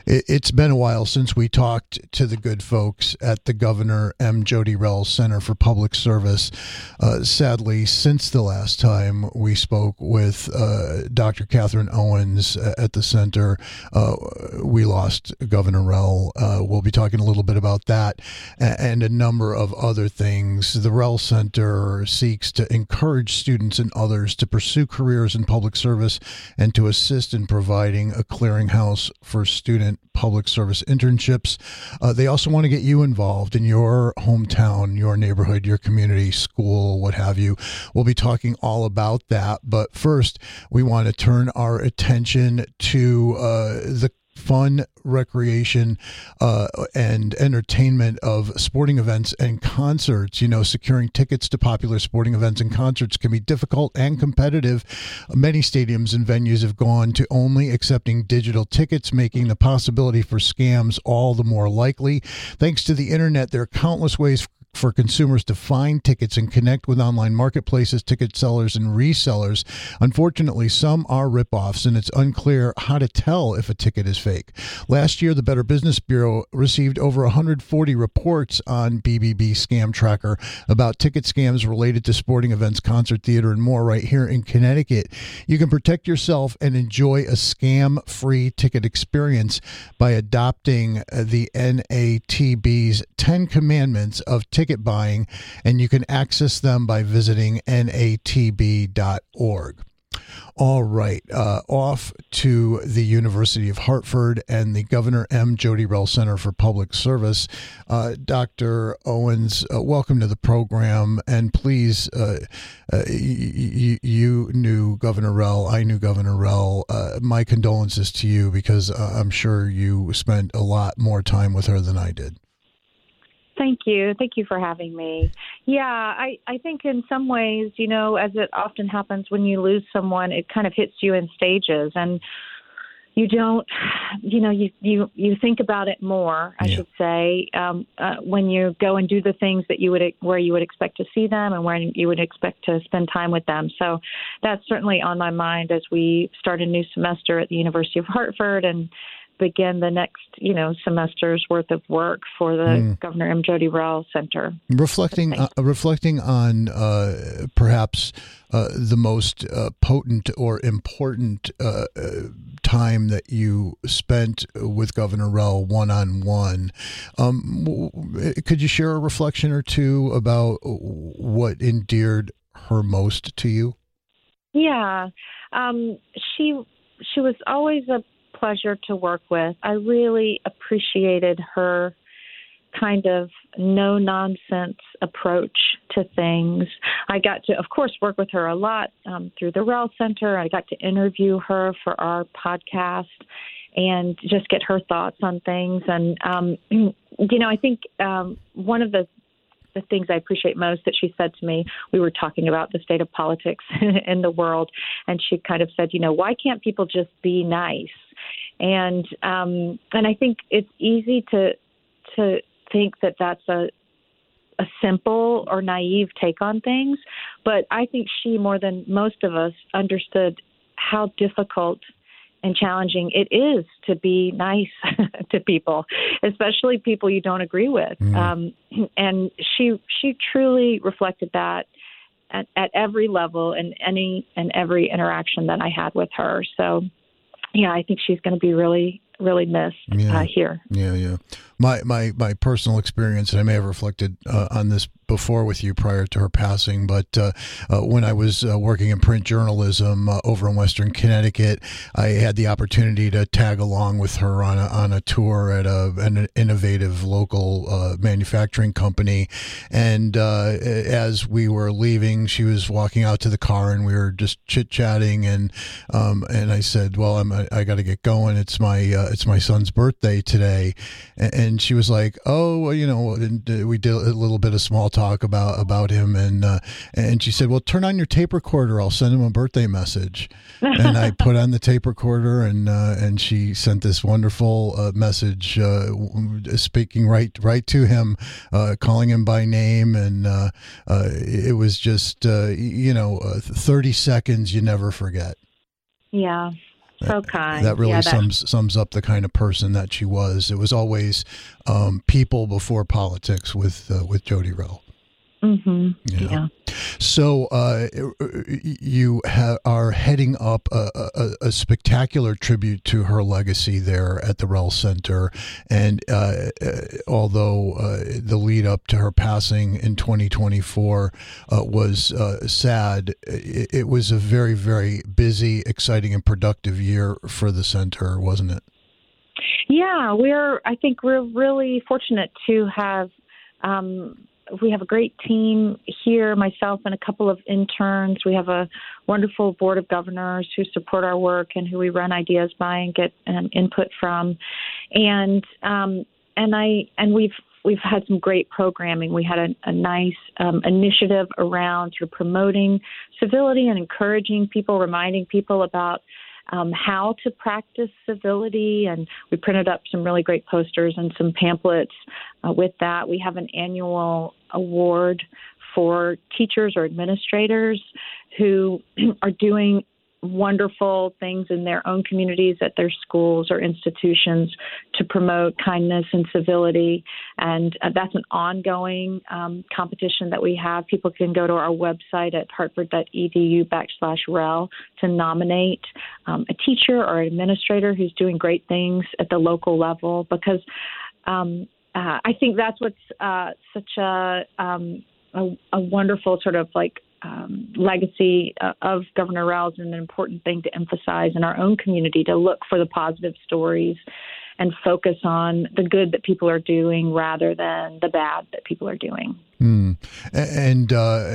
It's been a while since we talked to the good folks at the Governor M. Jody Rell Center for Public Service. Sadly, since the last time we spoke with Dr. Catherine Owens at the center, we lost Governor Rell. We'll be talking a little bit about that and a number of other things. The Rell Center seeks to encourage students and others to pursue careers in public service and to assist in providing a clearinghouse for student public service internships. They also want to get you involved in your hometown, your neighborhood, your community, school, what have you. We'll be talking all about that. But first, we want to turn our attention to the fun, recreation, and entertainment of sporting events and concerts. You know, securing tickets to popular sporting events and concerts can be difficult and competitive. Many stadiums and venues have gone to only accepting digital tickets, making the possibility for scams all the more likely. Thanks to the internet, there are countless ways for consumers to find tickets and connect with online marketplaces, ticket sellers, and resellers. Unfortunately, some are ripoffs, and it's unclear how to tell if a ticket is fake. Last year, the Better Business Bureau received over 140 reports on BBB Scam Tracker about ticket scams related to sporting events, concert, theater, and more right here in Connecticut. You can protect yourself and enjoy a scam-free ticket experience by adopting the NATB's 10 Commandments of ticket buying, and you can access them by visiting natb.org. All right, off to the University of Hartford and the Governor M. Jody Rell Center for Public Service. Dr. Owens, welcome to the program, and please, you knew Governor Rell, I knew Governor Rell. My condolences to you, because I'm sure you spent a lot more time with her than I did. Thank you. Thank you for having me. Yeah, I think in some ways, you know, as it often happens when you lose someone, it kind of hits you in stages, and you don't, you know, you think about it more, I should say, when you go and do the things that where you would expect to see them and where you would expect to spend time with them. So that's certainly on my mind as we start a new semester at the University of Hartford and begin the next, you know, semester's worth of work for the Governor M. Jody Rell Center. Reflecting on perhaps the most potent or important time that you spent with Governor Rell one-on-one, could you share a reflection or two about what endeared her most to you? Yeah, she was always a pleasure to work with. I really appreciated her kind of no-nonsense approach to things. I got to, of course, work with her a lot through the Rell Center. I got to interview her for our podcast and just get her thoughts on things. And, you know, I think one of the things I appreciate most that she said to me, we were talking about the state of politics in the world, and she kind of said, you know, why can't people just be nice? And I think it's easy to think that that's a simple or naive take on things, but I think she, more than most of us, understood how difficult and challenging it is to be nice to people, especially people you don't agree with. And she truly reflected that at every level and every interaction that I had with her. So, yeah, I think she's going to be really, really missed here. Yeah. My personal experience, and I may have reflected on this before with you prior to her passing, but when I was working in print journalism over in Western Connecticut, I had the opportunity to tag along with her on a tour at an innovative local manufacturing company. And as we were leaving, she was walking out to the car, and we were just chit-chatting, and I said, well, I got to get going. It's my son's birthday today. And she was like, oh, well, you know, and we did a little bit of small talk about him, and she said, well, turn on your tape recorder, I'll send him a birthday message. And I put on the tape recorder, and she sent this wonderful message, speaking right to him, calling him by name, and it was just 30 seconds you never forget. Yeah. So kind. That really sums up the kind of person that she was. It was always people before politics with Jody Rell. Mm-hmm. Yeah. So you are heading up a spectacular tribute to her legacy there at the Rell Center. And although the lead up to her passing in 2024 was sad, it was a very, very busy, exciting, and productive year for the center, wasn't it? Yeah, I think we're really fortunate to have we have a great team here, myself and a couple of interns. We have a wonderful board of governors who support our work and who we run ideas by and get input from. And we've had some great programming. We had a nice initiative around sort of promoting civility and encouraging people, reminding people about how to practice civility, and we printed up some really great posters and some pamphlets with that. We have an annual award for teachers or administrators who are doing wonderful things in their own communities at their schools or institutions to promote kindness and civility. And that's an ongoing competition that we have. People can go to our website at hartford.edu/Rell to nominate a teacher or an administrator who's doing great things at the local level, because I think that's what's such a wonderful sort of like legacy of Governor Rell's, and an important thing to emphasize in our own community, to look for the positive stories and focus on the good that people are doing rather than the bad that people are doing. And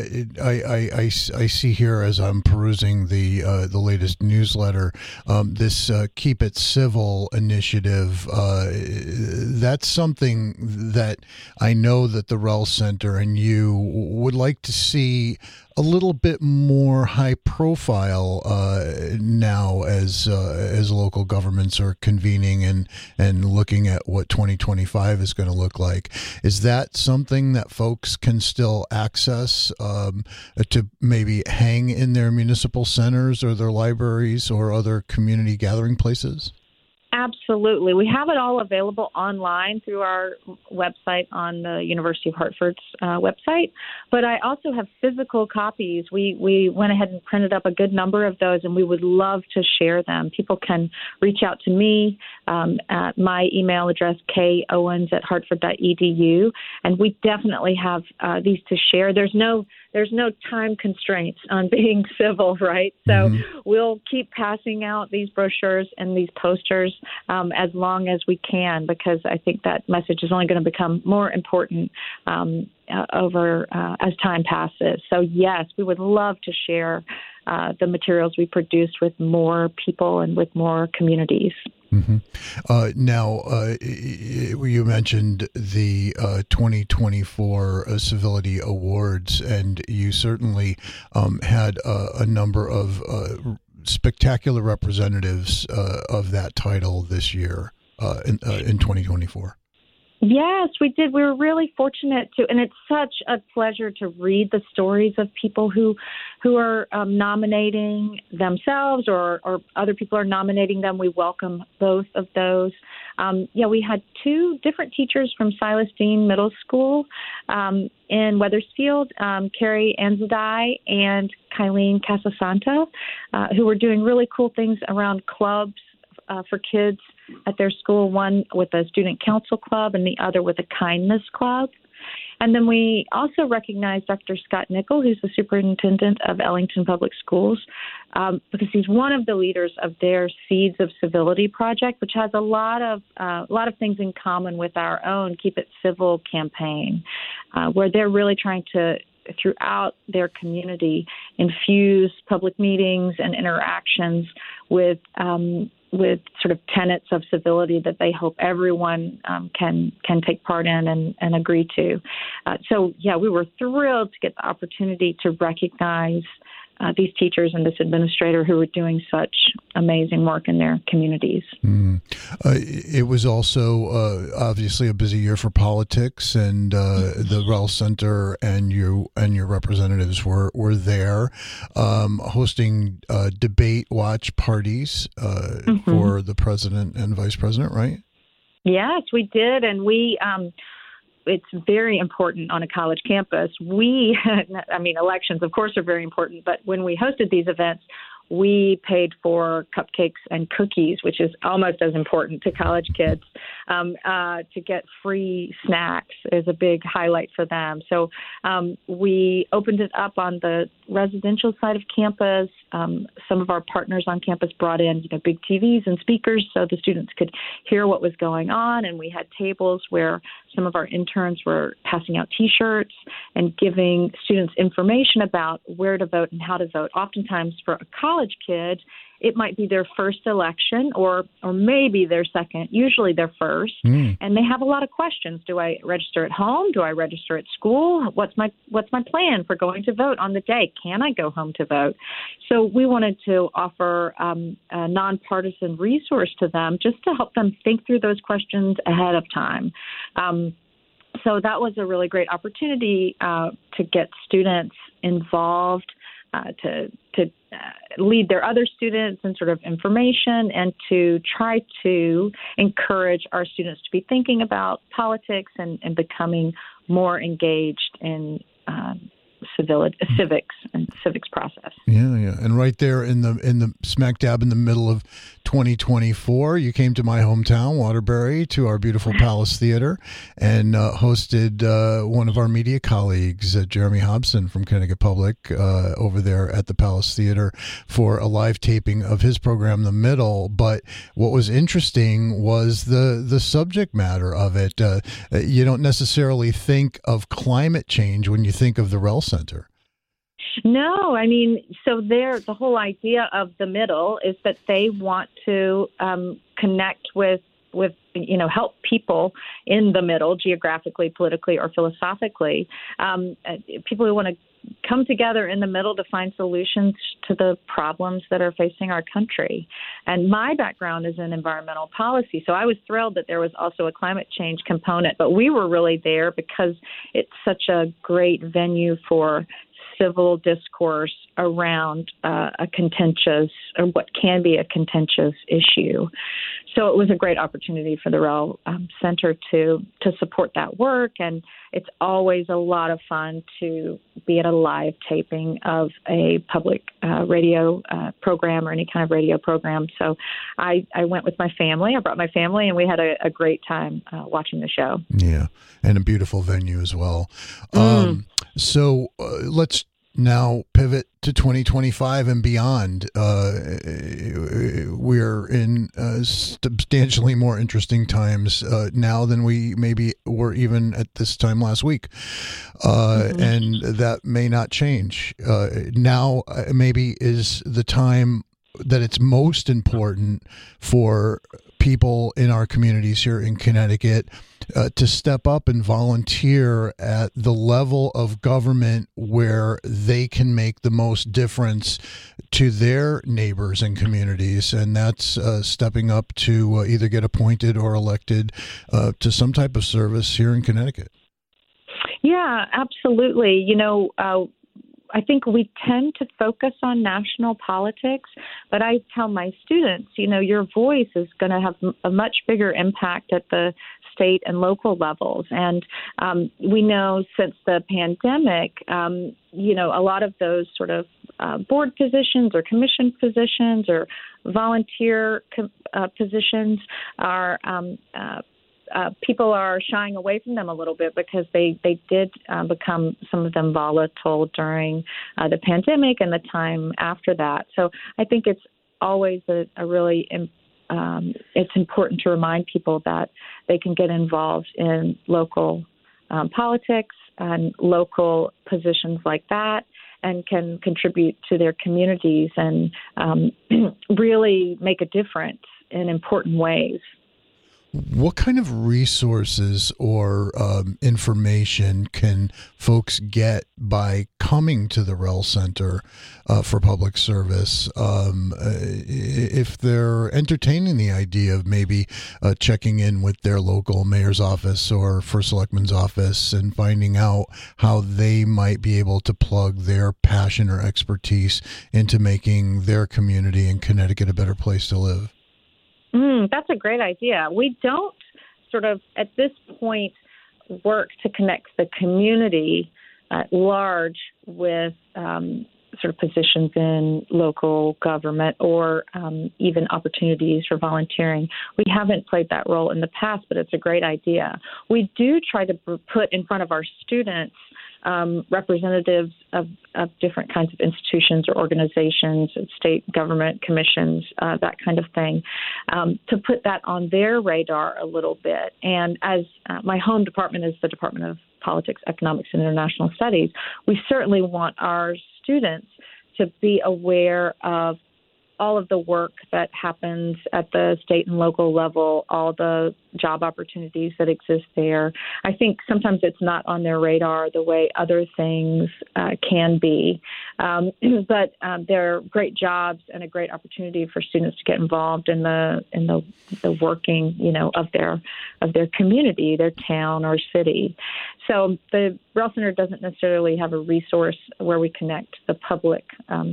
I see here, as I'm perusing the latest newsletter, this Keep It Civil initiative. That's something that I know that the Rell Center and you would like to see a little bit more high profile now as local governments are convening and looking at what 2025 is going to look like. Is that something that folks can still access to maybe hang in their municipal centers or their libraries or other community gathering places? Absolutely. We have it all available online through our website on the University of Hartford's website. But I also have physical copies. We went ahead and printed up a good number of those, and we would love to share them. People can reach out to me at my email address, kowens@hartford.edu, and we definitely have these to share. There's no time constraints on being civil, right? So we'll keep passing out these brochures and these posters as long as we can, because I think that message is only going to become more important over as time passes. So yes, we would love to share the materials we produced with more people and with more communities. Now, you mentioned the 2024 Civility Awards, and you certainly had a number of spectacular representatives of that title this year in 2024. Yes, we did. We were really fortunate to, and it's such a pleasure to read the stories of people who are nominating themselves or other people are nominating them. We welcome both of those. We had two different teachers from Silas Dean Middle School in Wethersfield, Carrie Anzadai and Kylene Casasanta, who were doing really cool things around clubs for kids at their school, one with a student council club and the other with a kindness club. And then we also recognized Dr. Scott Nickel, who's the superintendent of Ellington Public Schools, because he's one of the leaders of their Seeds of Civility project, which has a lot of things in common with our own Keep It Civil campaign, where they're really trying to, throughout their community, infuse public meetings and interactions with sort of tenets of civility that they hope everyone can take part in and agree to. We were thrilled to get the opportunity to recognize these teachers and this administrator who were doing such amazing work in their communities. It was also obviously a busy year for politics, and the Rell Center and your representatives were there hosting debate watch parties for the president and vice president, right? Yes, we did, and it's very important on a college campus. Elections, of course, are very important, but when we hosted these events, we paid for cupcakes and cookies, which is almost as important to college kids. To get free snacks is a big highlight for them. So we opened it up on the residential side of campus. Some of our partners on campus brought in, big TVs and speakers so the students could hear what was going on. And we had tables where some of our interns were passing out T-shirts and giving students information about where to vote and how to vote. Oftentimes for a college kid, it might be their first election or maybe their second, usually their first. And they have a lot of questions. Do I register at home? Do I register at school? What's my plan for going to vote on the day? Can I go home to vote? So we wanted to offer a nonpartisan resource to them just to help them think through those questions ahead of time. So that was a really great opportunity to get students involved, to lead their other students in sort of information, and to try to encourage our students to be thinking about politics and becoming more engaged in civics process. Yeah. And right there in the smack dab in the middle of 2024, you came to my hometown, Waterbury, to our beautiful Palace Theater, and hosted one of our media colleagues, Jeremy Hobson from Connecticut Public, over there at the Palace Theater for a live taping of his program, The Middle. But what was interesting was the subject matter of it. You don't necessarily think of climate change when you think of the Rell Center. No, so the whole idea of The Middle is that they want to connect with help people in the middle, geographically, politically, or philosophically. People who want to come together in the middle to find solutions to the problems that are facing our country. And my background is in environmental policy, so I was thrilled that there was also a climate change component. But we were really there because it's such a great venue for civil discourse around a contentious, or what can be a contentious issue. So it was a great opportunity for the Rell Center to support that work. And it's always a lot of fun to be at a live taping of a public radio program or any kind of radio program. So I went with my family. I brought my family, and we had a great time watching the show. Yeah, and a beautiful venue as well. So let's now pivot to 2025 and beyond. We're in substantially more interesting times now than we maybe were even at this time last week. And that may not change. Now maybe is the time that it's most important for people in our communities here in Connecticut to step up and volunteer at the level of government where they can make the most difference to their neighbors and communities. And that's stepping up to either get appointed or elected to some type of service here in Connecticut. Yeah, absolutely. I think we tend to focus on national politics, but I tell my students, your voice is going to have a much bigger impact at the state and local levels. And we know since the pandemic, a lot of those sort of board positions or commission positions or volunteer positions are people are shying away from them a little bit because they did become, some of them, volatile during the pandemic and the time after that. So I think it's always a really it's important to remind people that they can get involved in local politics and local positions like that, and can contribute to their communities and really make a difference in important ways. What kind of resources or information can folks get by coming to the REL Center for Public Service if they're entertaining the idea of maybe checking in with their local mayor's office or first selectman's office and finding out how they might be able to plug their passion or expertise into making their community in Connecticut a better place to live? That's a great idea. We don't sort of, at this point, work to connect the community at large with sort of positions in local government or even opportunities for volunteering. We haven't played that role in the past, but it's a great idea. We do try to put in front of our students representatives of different kinds of institutions or organizations, state government commissions, that kind of thing, to put that on their radar a little bit. And as my home department is the Department of Politics, Economics, and International Studies, we certainly want our students to be aware of all of the work that happens at the state and local level, all the job opportunities that exist there. I think sometimes it's not on their radar the way other things can be. But they're great jobs and a great opportunity for students to get involved in the working, of their community, their town or city. So the REL Center doesn't necessarily have a resource where we connect the public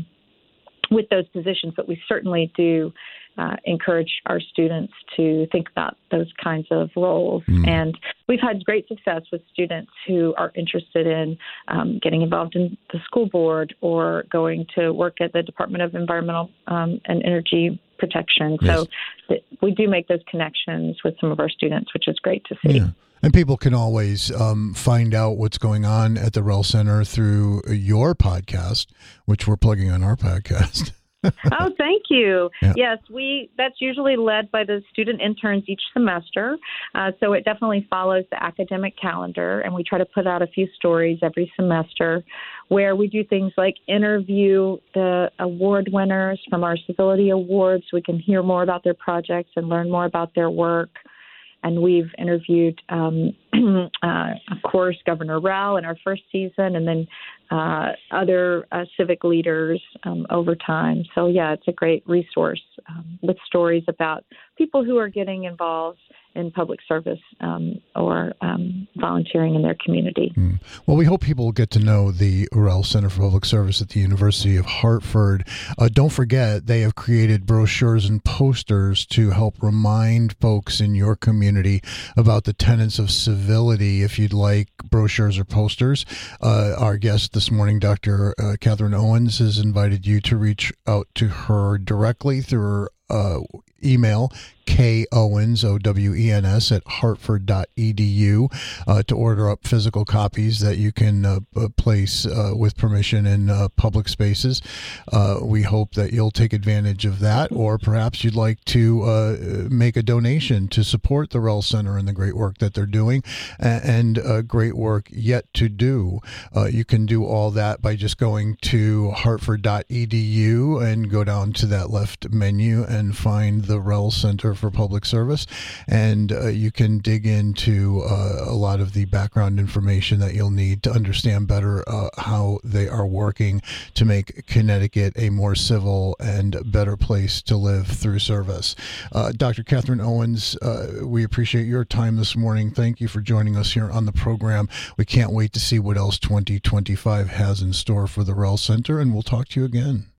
with those positions, but we certainly do encourage our students to think about those kinds of roles. And we've had great success with students who are interested in getting involved in the school board or going to work at the Department of Environmental and Energy Protection. Yes. So we do make those connections with some of our students, which is great to see. Yeah. And people can always find out what's going on at the REL Center through your podcast, which we're plugging on our podcast. Oh, thank you. Yeah. Yes, that's usually led by the student interns each semester. So it definitely follows the academic calendar, and we try to put out a few stories every semester where we do things like interview the award winners from our civility awards so we can hear more about their projects and learn more about their work. And we've interviewed, of course, Governor Rao in our first season, and then other civic leaders over time. So, yeah, it's a great resource with stories about people who are getting involved in public service or volunteering in their community. Well, we hope people get to know the REL Center for Public Service at the University of Hartford. Don't forget, they have created brochures and posters to help remind folks in your community about the tenets of civility. If you'd like brochures or posters, our guest this morning, Dr. Catherine Owens, has invited you to reach out to her directly through her email, KOwens, OWENS, at hartford.edu to order up physical copies that you can place with permission in public spaces. We hope that you'll take advantage of that, or perhaps you'd like to make a donation to support the REL Center and the great work that they're doing and great work yet to do. You can do all that by just going to hartford.edu and go down to that left menu and find the REL Center for Public Service, and you can dig into a lot of the background information that you'll need to understand better how they are working to make Connecticut a more civil and better place to live through service. Dr. Catherine Owens, we appreciate your time this morning. Thank you for joining us here on the program. We can't wait to see what else 2025 has in store for the REL Center, and we'll talk to you again.